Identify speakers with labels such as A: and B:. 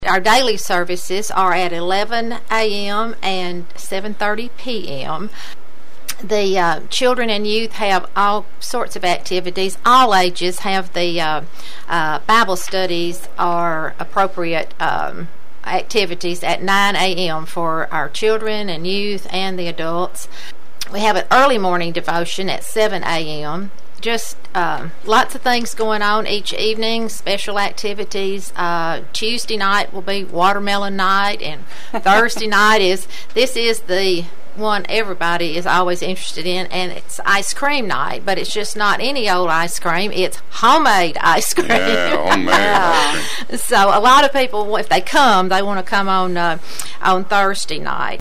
A: Our daily services are at 11 a.m. and 7:30 p.m. The children and youth have all sorts of activities. All ages have the Bible studies are appropriate activities at 9 a.m. for our children and youth and the adults. We have an early morning devotion at 7 a.m. Just lots of things going on each evening, special activities. Tuesday night will be watermelon night, and Thursday night is the one everybody is always interested in, and it's ice cream night, but it's just not any old ice cream. It's homemade ice cream.
B: Yeah, homemade.
A: So a lot of people, if they come, they want to come on Thursday night.